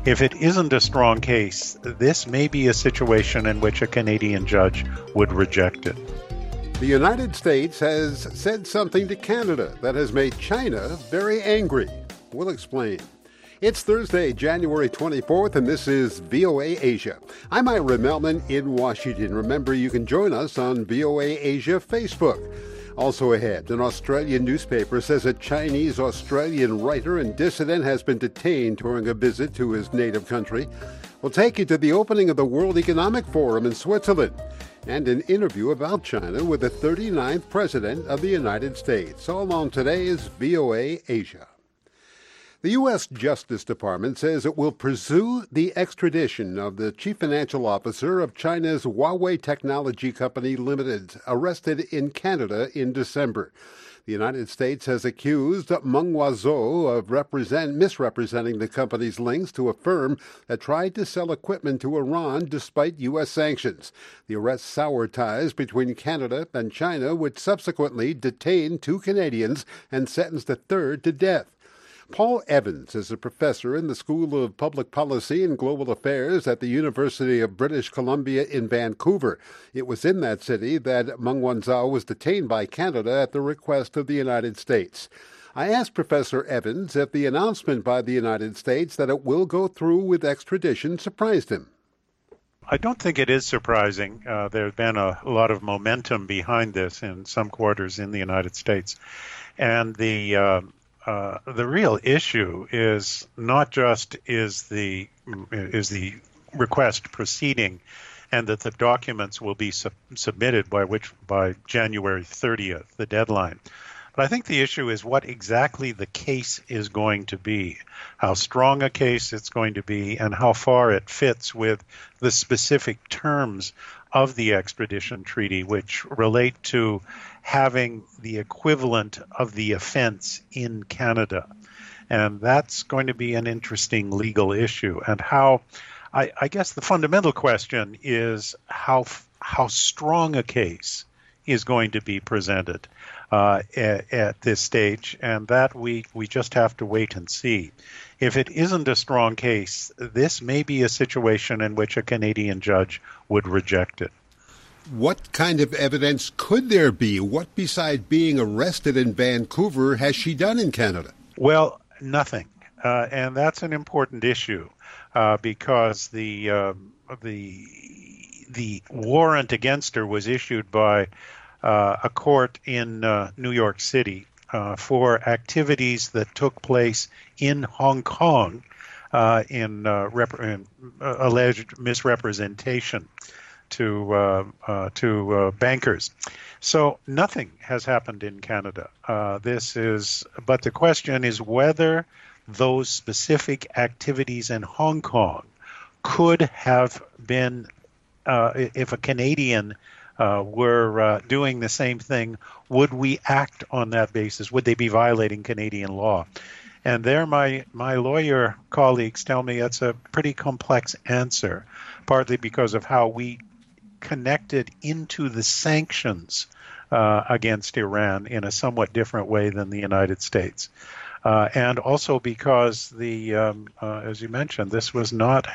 If it isn't a strong case, this may be a situation in which a Canadian judge would reject it. The United States has said something to Canada that has made China very angry. We'll explain. It's Thursday, January 24th, and this is VOA Asia. I'm Ira Melman in Washington. Remember, you can join us on VOA Asia Facebook. Also ahead, an Australian newspaper says a Chinese-Australian writer and dissident has been detained during a visit to his native country. We'll take you to the opening of the World Economic Forum in Switzerland and an interview about China with the 39th President of the United States. All on today's VOA Asia. The U.S. Justice Department says it will pursue the extradition of the chief financial officer of China's Huawei Technology Company Limited, arrested in Canada in December. The United States has accused Meng Wanzhou of misrepresenting the company's links to a firm that tried to sell equipment to Iran despite U.S. sanctions. The arrest soured ties between Canada and China, which subsequently detained 2 Canadians and sentenced a third to death. Paul Evans is a professor in the School of Public Policy and Global Affairs at the University of British Columbia in Vancouver. It was in that city that Meng Wanzhou was detained by Canada at the request of the United States. I asked Professor Evans if the announcement by the United States that it will go through with extradition surprised him. I don't think it is surprising. There's been a lot of momentum behind this in some quarters in the United States. And the real issue is not just is the request proceeding, and that the documents will be submitted by January 30th, the deadline. But I think the issue is what exactly the case is going to be, how strong a case it's going to be, and how far it fits with the specific terms of the extradition treaty, which relate to having the equivalent of the offense in Canada. And that's going to be an interesting legal issue. And how, I guess the fundamental question is how strong a case is going to be presented at this stage, and that we just have to wait and see. If it isn't a strong case, this may be a situation in which a Canadian judge would reject it. What kind of evidence could there be? What, besides being arrested in Vancouver, has she done in Canada? Well, nothing. And that's an important issue because the warrant against her was issued by a court in New York City for activities that took place in Hong Kong in alleged misrepresentation to bankers. So nothing has happened in Canada. But the question is whether those specific activities in Hong Kong could have been, if a Canadian were doing the same thing, would we act on that basis? Would they be violating Canadian law? And there my lawyer colleagues tell me it's a pretty complex answer, partly because of how we connected into the sanctions against Iran in a somewhat different way than the United States. And also because as you mentioned, this was not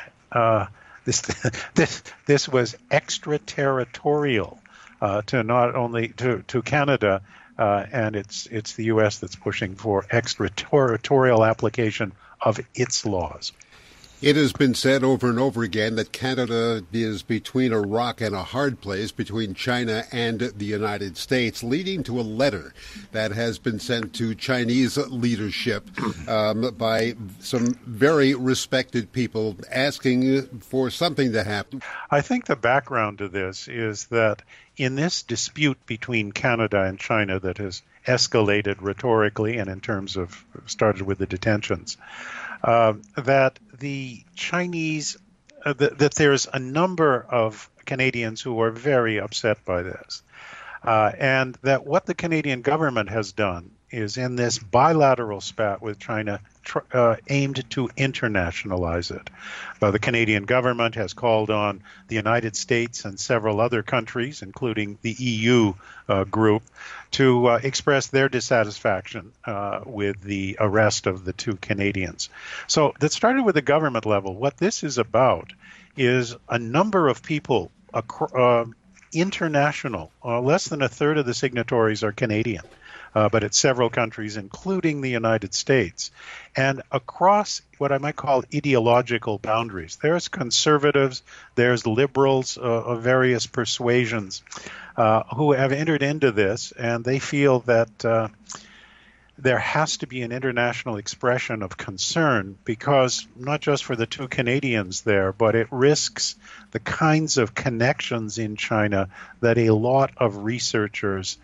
this was extraterritorial to not only to Canada, and it's the U.S. that's pushing for extraterritorial application of its laws. It has been said over and over again that Canada is between a rock and a hard place between China and the United States, leading to a letter that has been sent to Chinese leadership by some very respected people asking for something to happen. I think the background to this is that in this dispute between Canada and China that has escalated rhetorically and in terms of started with the detentions, that the Chinese, that there's a number of Canadians who are very upset by this, and that what the Canadian government has done is in this bilateral spat with China aimed to internationalize it. The Canadian government has called on the United States and several other countries, including the EU group, to express their dissatisfaction with the arrest of the two Canadians. So that started with the government level. What this is about is a number of people international. Less than a third of the signatories are Canadian, but it's several countries, including the United States. And across what I might call ideological boundaries, there's conservatives, there's liberals of various persuasions who have entered into this, and they feel that there has to be an international expression of concern, because not just for the two Canadians there, but it risks the kinds of connections in China that a lot of researchers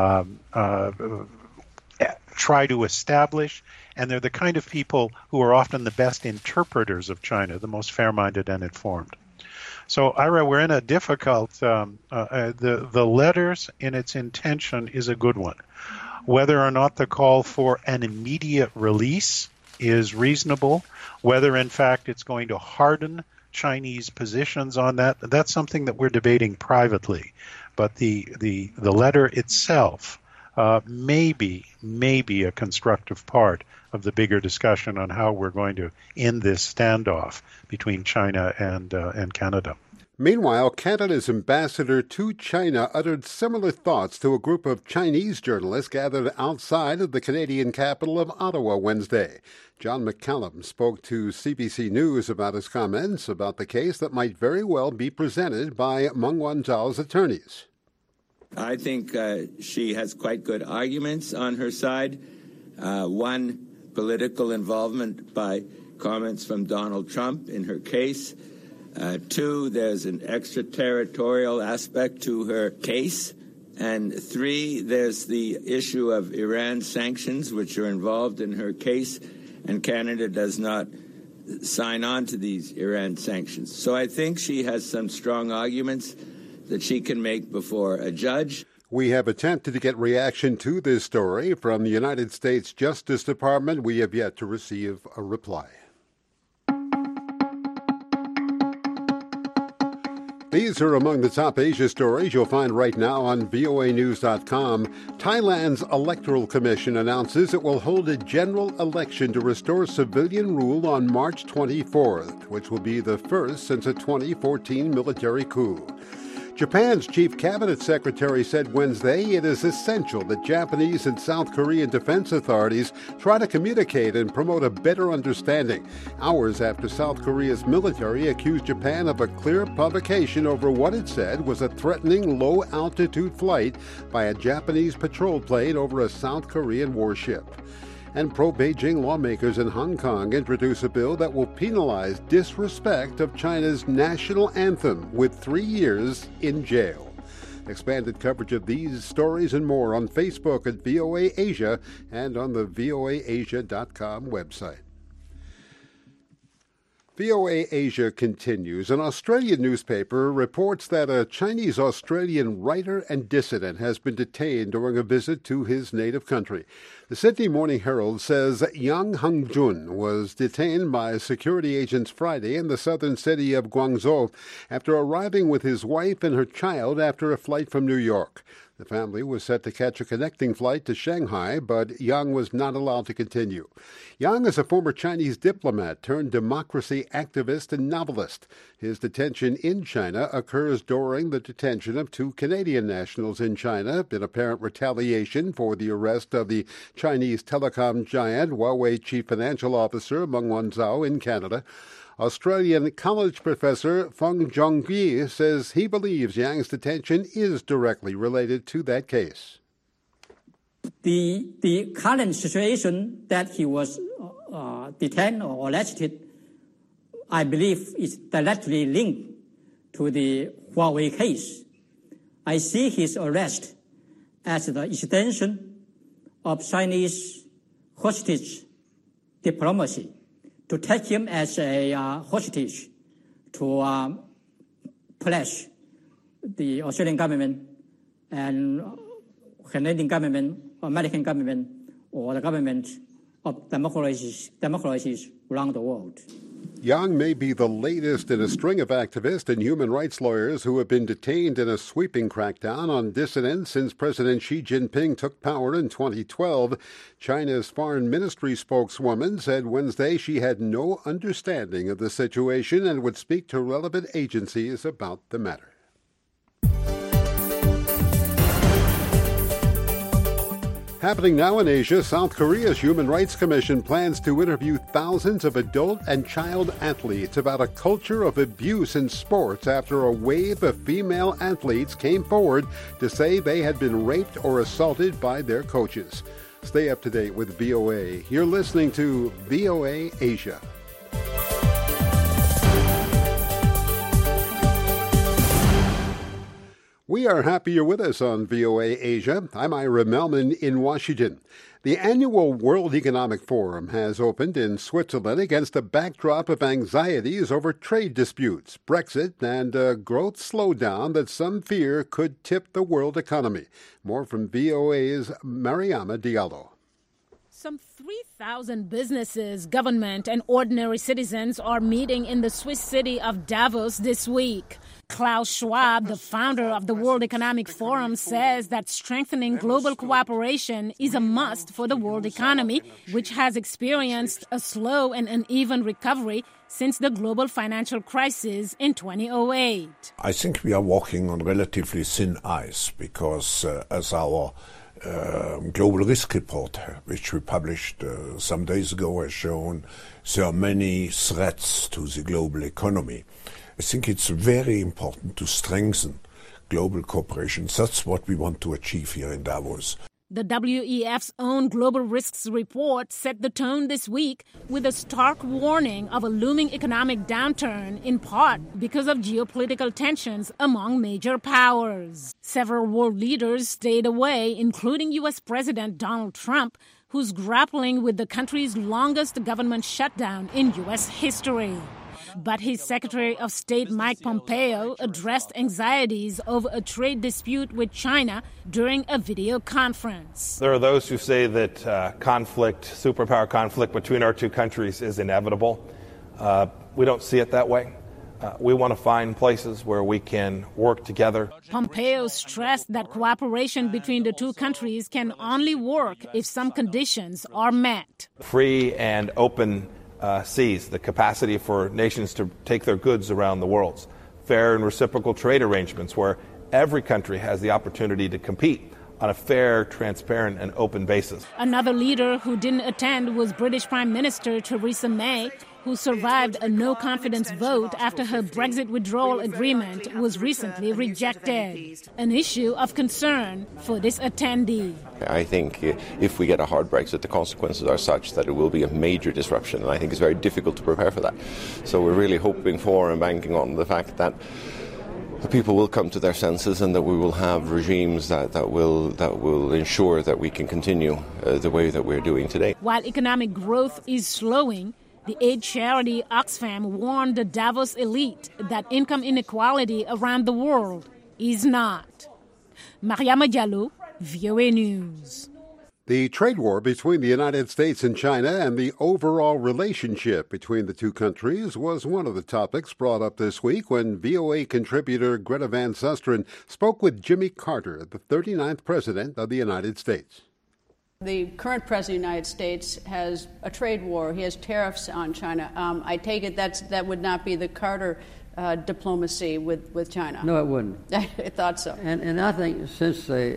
try to establish, and they're the kind of people who are often the best interpreters of China, the most fair-minded and informed. So, Ira, we're in a difficult, the letters in its intention is a good one. Whether or not the call for an immediate release is reasonable, whether in fact it's going to harden Chinese positions on that, that's something that we're debating privately. But the letter itself may be a constructive part of the bigger discussion on how we're going to end this standoff between China and Canada. Meanwhile, Canada's ambassador to China uttered similar thoughts to a group of Chinese journalists gathered outside of the Canadian capital of Ottawa Wednesday. John McCallum spoke to CBC News about his comments about the case that might very well be presented by Meng Wanzhou's attorneys. I think she has quite good arguments on her side. One, political involvement by comments from Donald Trump in her case. Two, there's an extraterritorial aspect to her case. And three, there's the issue of Iran sanctions, which are involved in her case, and Canada does not sign on to these Iran sanctions. So I think she has some strong arguments that she can make before a judge. We have attempted to get reaction to this story from the United States Justice Department. We have yet to receive a reply. These are among the top Asia stories you'll find right now on voanews.com. Thailand's Electoral Commission announces it will hold a general election to restore civilian rule on March 24th, which will be the first since a 2014 military coup. Japan's chief cabinet secretary said Wednesday it is essential that Japanese and South Korean defense authorities try to communicate and promote a better understanding, hours after South Korea's military accused Japan of a clear provocation over what it said was a threatening low-altitude flight by a Japanese patrol plane over a South Korean warship. And pro-Beijing lawmakers in Hong Kong introduce a bill that will penalize disrespect of China's national anthem with 3 years in jail. Expanded coverage of these stories and more on Facebook at VOA Asia and on the voaasia.com website. VOA Asia continues. An Australian newspaper reports that a Chinese-Australian writer and dissident has been detained during a visit to his native country. The Sydney Morning Herald says Yang Hengjun was detained by security agents Friday in the southern city of Guangzhou after arriving with his wife and her child after a flight from New York. The family was set to catch a connecting flight to Shanghai, but Yang was not allowed to continue. Yang is a former Chinese diplomat turned democracy activist and novelist. His detention in China occurs during the detention of two Canadian nationals in China in apparent retaliation for the arrest of the Chinese telecom giant Huawei chief financial officer Meng Wanzhou in Canada. Australian college professor Feng Zhongyi says he believes Yang's detention is directly related to that case. The current situation that he was detained or arrested, I believe, is directly linked to the Huawei case. I see his arrest as the extension of Chinese hostage diplomacy, to take him as a hostage to pledge the Australian government and Canadian government, American government or the government of democracies around the world. Yang may be the latest in a string of activists and human rights lawyers who have been detained in a sweeping crackdown on dissidents since President Xi Jinping took power in 2012. China's foreign ministry spokeswoman said Wednesday she had no understanding of the situation and would speak to relevant agencies about the matter. Happening now in Asia, South Korea's Human Rights Commission plans to interview thousands of adult and child athletes about a culture of abuse in sports after a wave of female athletes came forward to say they had been raped or assaulted by their coaches. Stay up to date with VOA. You're listening to VOA Asia. We are happy you're with us on VOA Asia. I'm Ira Melman in Washington. The annual World Economic Forum has opened in Switzerland against a backdrop of anxieties over trade disputes, Brexit, and a growth slowdown that some fear could tip the world economy. More from VOA's Mariama Diallo. Some 3,000 businesses, government, and ordinary citizens are meeting in the Swiss city of Davos this week. Klaus Schwab, the founder of the World Economic Forum, says that strengthening global cooperation is a must for the world economy, which has experienced a slow and uneven recovery since the global financial crisis in 2008. I think we are walking on relatively thin ice because, as our global risk report, which we published some days ago, has shown, there are many threats to the global economy. I think it's very important to strengthen global cooperation. That's what we want to achieve here in Davos. The WEF's own Global Risks Report set the tone this week with a stark warning of a looming economic downturn, in part because of geopolitical tensions among major powers. Several world leaders stayed away, including U.S. President Donald Trump, who's grappling with the country's longest government shutdown in U.S. history. But his Secretary of State Mike Pompeo addressed anxieties over a trade dispute with China during a video conference. There are those who say that superpower conflict between our two countries is inevitable. We don't see it that way. We want to find places where we can work together. Pompeo stressed that cooperation between the two countries can only work if some conditions are met. Free and open seas, the capacity for nations to take their goods around the world, fair and reciprocal trade arrangements where every country has the opportunity to compete on a fair, transparent, and open basis. Another leader who didn't attend was British Prime Minister Theresa May, who survived a no-confidence vote after her Brexit withdrawal agreement was recently rejected, an issue of concern for this attendee. I think if we get a hard Brexit, the consequences are such that it will be a major disruption, and I think it's very difficult to prepare for that. So we're really hoping for and banking on the fact that the people will come to their senses and that we will have regimes that will ensure that we can continue the way that we're doing today. While economic growth is slowing, the aid charity Oxfam warned the Davos elite that income inequality around the world is not. Mariama Diallo, VOA News. The trade war between the United States and China and the overall relationship between the two countries was one of the topics brought up this week when VOA contributor Greta Van Susteren spoke with Jimmy Carter, the 39th President of the United States. The current President of the United States has a trade war. He has tariffs on China. I take it that would not be the Carter diplomacy with China. No, it wouldn't. I thought so. And I think since the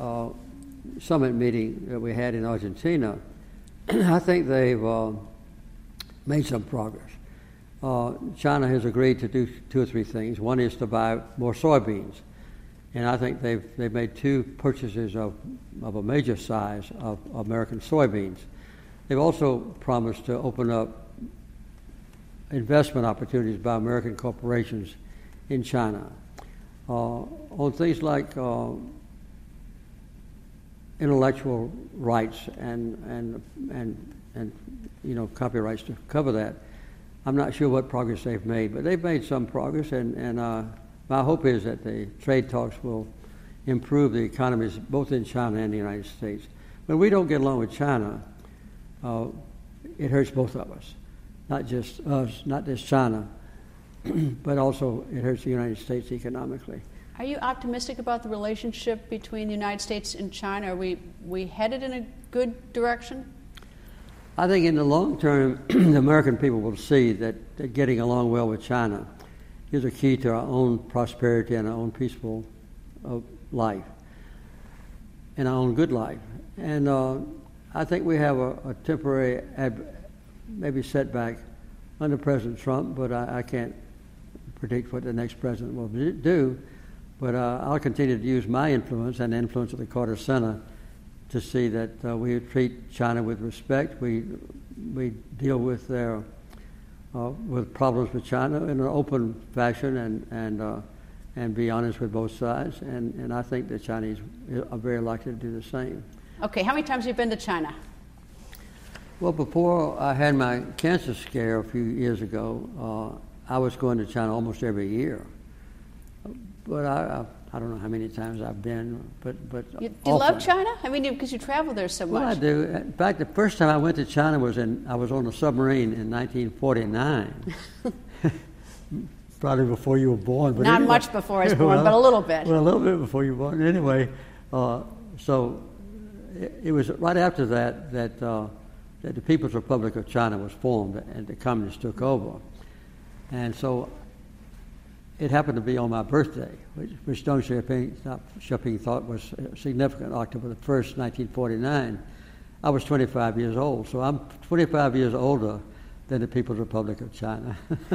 summit meeting that we had in Argentina, I think they've made some progress. China has agreed to do two or three things. One is to buy more soybeans. And I think they've made two purchases of a major size of American soybeans. They've also promised to open up investment opportunities by American corporations in China on things like intellectual rights and copyrights to cover that. I'm not sure what progress they've made, but they've made some progress, and my hope is that the trade talks will improve the economies both in China and the United States. when we don't get along with China, it hurts both of us, not just us, not just China, but also it hurts the United States economically. Are you optimistic about the relationship between the United States and China? Are we headed in a good direction? I think in the long term, the American people will see that getting along well with China is a key to our own prosperity and our own peaceful life and our own good life. And I think we have a temporary maybe setback under President Trump, but I can't predict what the next president will do. But I'll continue to use my influence and the influence of the Carter Center to see that we treat China with respect. We deal with their with problems with China in an open fashion and be honest with both sides. And I think the Chinese are very likely to do the same. Okay, how many times have you been to China? Well, before I had my cancer scare a few years ago, I was going to China almost every year. But I don't know how many times I've been, but do you love China? I mean, because you travel there so much. Well, I do. In fact, the first time I went to China I was on a submarine in 1949. Probably before you were born. But Not anyway. much before I was born, but a little bit. Well, a little bit before you were born. Anyway, so it was right after that the People's Republic of China was formed and the communists took over. And so it happened to be on my birthday, which Deng Xiaoping thought was significant, October the 1st, 1949. I was 25 years old, so I'm 25 years older than the People's Republic of China.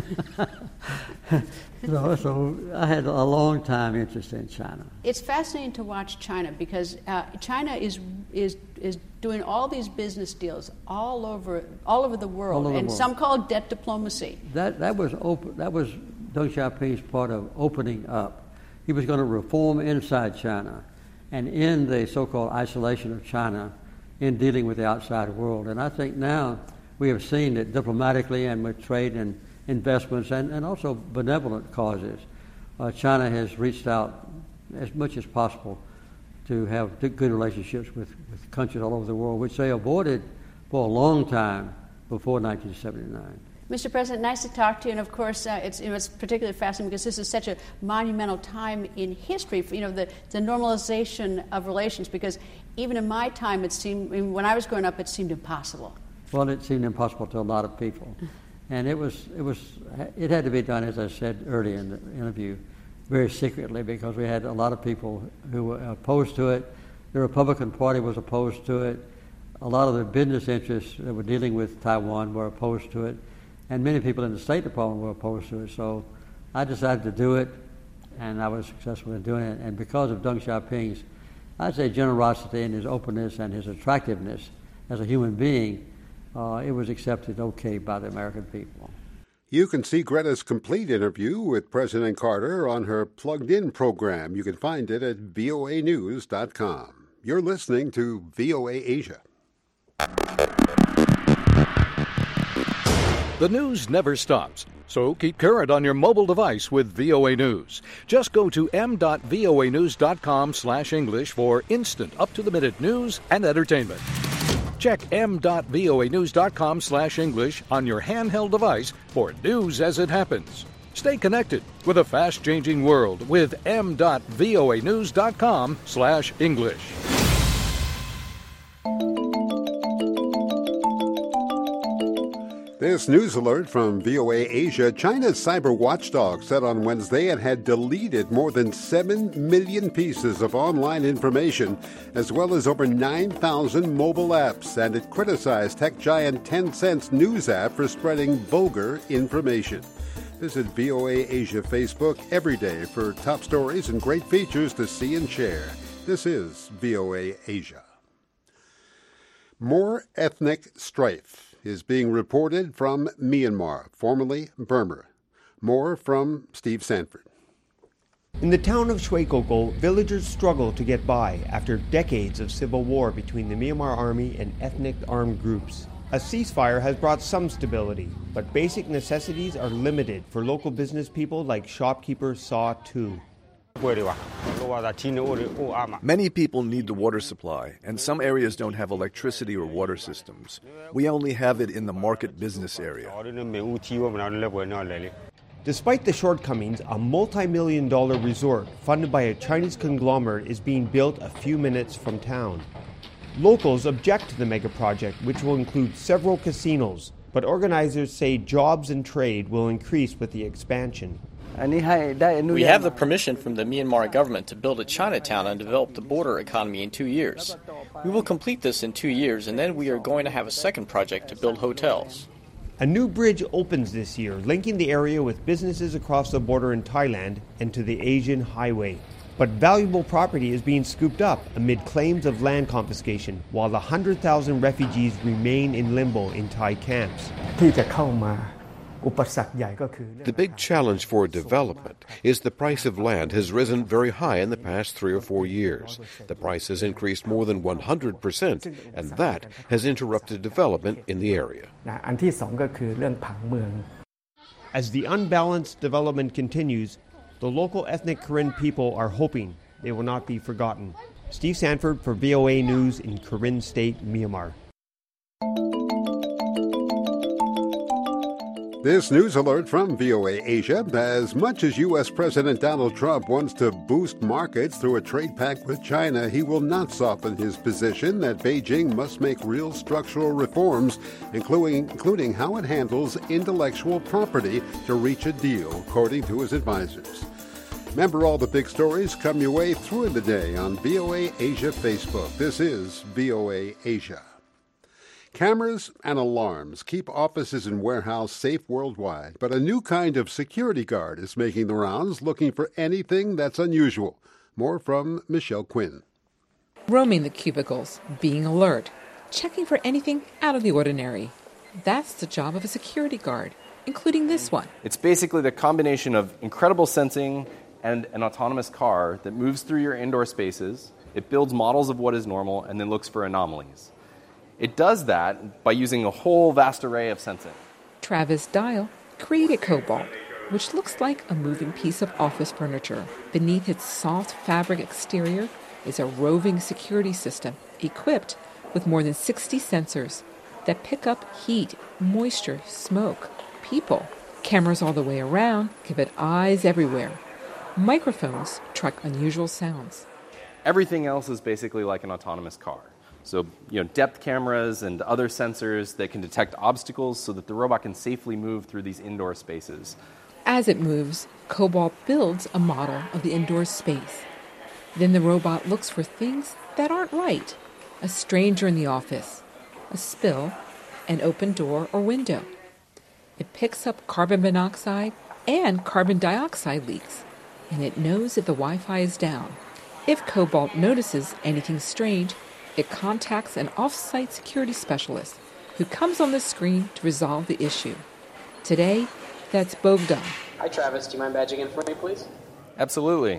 So I had a long time interest in China. It's fascinating to watch China because China is doing all these business deals all over the world, and some call it debt diplomacy. That was Deng Xiaoping's part of opening up. He was going to reform inside China and end the so-called isolation of China in dealing with the outside world. And I think now we have seen that diplomatically and with trade and investments and also benevolent causes, China has reached out as much as possible to have good relationships with countries all over the world, which they avoided for a long time before 1979. Mr. President, nice to talk to you, and of course, it's particularly fascinating because this is such a monumental time in history. For, the normalization of relations. Because even in my time, it seemed when I was growing up, it seemed impossible. Well, it seemed impossible to a lot of people, and it had to be done, as I said earlier in the interview, very secretly, because we had a lot of people who were opposed to it. The Republican Party was opposed to it. A lot of the business interests that were dealing with Taiwan were opposed to it. And many people in the State Department were opposed to it. So I decided to do it, and I was successful in doing it. And because of Deng Xiaoping's, I'd say, generosity and his openness and his attractiveness as a human being, it was accepted okay by the American people. You can see Greta's complete interview with President Carter on her Plugged In program. You can find it at voanews.com. You're listening to VOA Asia. The news never stops, so keep current on your mobile device with VOA News. Just go to m.voanews.com/English for instant, up-to-the-minute news and entertainment. Check m.voanews.com/English on your handheld device for news as it happens. Stay connected with a fast-changing world with m.voanews.com/English. This news alert from VOA Asia. China's cyber watchdog said on Wednesday it had deleted more than 7 million pieces of online information, as well as over 9,000 mobile apps, and it criticized tech giant Tencent's news app for spreading vulgar information. Visit VOA Asia Facebook every day for top stories and great features to see and share. This is VOA Asia. More ethnic strife is being reported from Myanmar, formerly Burma. More from Steve Sanford. In the town of Shui Koko, villagers struggle to get by after decades of civil war between the Myanmar army and ethnic armed groups. A ceasefire has brought some stability, but basic necessities are limited for local business people like shopkeeper Saw Tu. Many people need the water supply, and some areas don't have electricity or water systems. We only have it in the market business area. Despite the shortcomings, a multi-million-dollar resort funded by a Chinese conglomerate is being built a few minutes from town. Locals object to the mega project, which will include several casinos, but organizers say jobs and trade will increase with the expansion. We have the permission from the Myanmar government to build a Chinatown and develop the border economy in 2 years. We will complete this in 2 years, and then we are going to have a second project to build hotels. A new bridge opens this year, linking the area with businesses across the border in Thailand and to the Asian highway. But valuable property is being scooped up amid claims of land confiscation, while 100,000 refugees remain in limbo in Thai camps. The big challenge for development is the price of land has risen very high in the past 3 or 4 years. The price has increased more than 100%, and that has interrupted development in the area. As the unbalanced development continues, the local ethnic Karen people are hoping they will not be forgotten. Steve Sanford for VOA News in Karen State, Myanmar. This news alert from VOA Asia. As much as U.S. President Donald Trump wants to boost markets through a trade pact with China, he will not soften his position that Beijing must make real structural reforms, including how it handles intellectual property, to reach a deal, according to his advisors. Remember, all the big stories come your way through the day on VOA Asia Facebook. This is VOA Asia. Cameras and alarms keep offices and warehouses safe worldwide, but a new kind of security guard is making the rounds looking for anything that's unusual. More from Michelle Quinn. Roaming the cubicles, being alert, checking for anything out of the ordinary. That's the job of a security guard, including this one. It's basically the combination of incredible sensing and an autonomous car that moves through your indoor spaces. It builds models of what is normal and then looks for anomalies. It does that by using a whole vast array of sensing. Travis Dial created Cobalt, which looks like a moving piece of office furniture. Beneath its soft fabric exterior is a roving security system equipped with more than 60 sensors that pick up heat, moisture, smoke, people. Cameras all the way around give it eyes everywhere. Microphones track unusual sounds. Everything else is basically like an autonomous car. So, depth cameras and other sensors that can detect obstacles so that the robot can safely move through these indoor spaces. As it moves, Cobalt builds a model of the indoor space. Then the robot looks for things that aren't right. A stranger in the office, a spill, an open door or window. It picks up carbon monoxide and carbon dioxide leaks, and it knows if the Wi-Fi is down. If Cobalt notices anything strange, it contacts an off-site security specialist who comes on the screen to resolve the issue. Today, that's Bogdan. Hi, Travis. Do you mind badging in for me, please? Absolutely.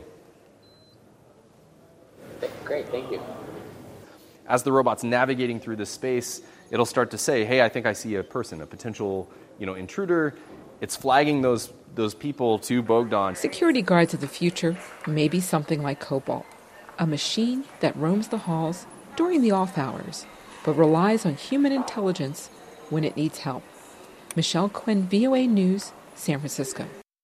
Great, thank you. As the robot's navigating through this space, it'll start to say, hey, I think I see a person, a potential, intruder. It's flagging those people to Bogdan. Security guards of the future may be something like Cobalt, a machine that roams the halls during the off hours, but relies on human intelligence when it needs help. Michelle Quinn, VOA News, San Francisco.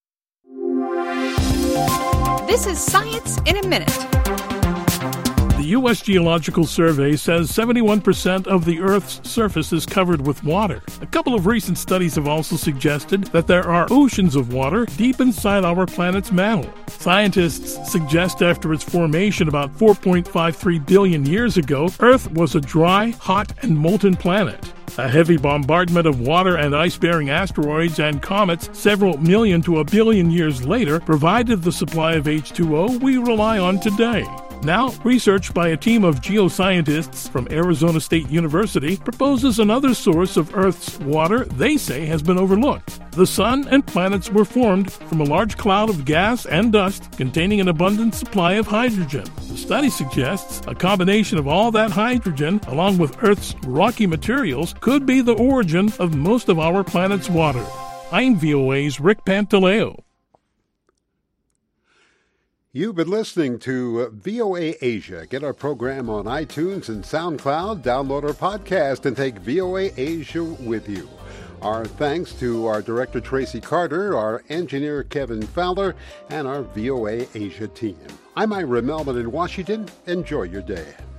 This is Science in a Minute. The U.S. Geological Survey says 71% of the Earth's surface is covered with water. A couple of recent studies have also suggested that there are oceans of water deep inside our planet's mantle. Scientists suggest after its formation about 4.53 billion years ago, Earth was a dry, hot, and molten planet. A heavy bombardment of water and ice-bearing asteroids and comets several million to a billion years later provided the supply of H2O we rely on today. Now, research by a team of geoscientists from Arizona State University proposes another source of Earth's water they say has been overlooked. The sun and planets were formed from a large cloud of gas and dust containing an abundant supply of hydrogen. The study suggests a combination of all that hydrogen, along with Earth's rocky materials, could be the origin of most of our planet's water. I'm VOA's Rick Pantaleo. You've been listening to VOA Asia. Get our program on iTunes and SoundCloud. Download our podcast and take VOA Asia with you. Our thanks to our director, Tracy Carter, our engineer, Kevin Fowler, and our VOA Asia team. I'm Ira Melman in Washington. Enjoy your day.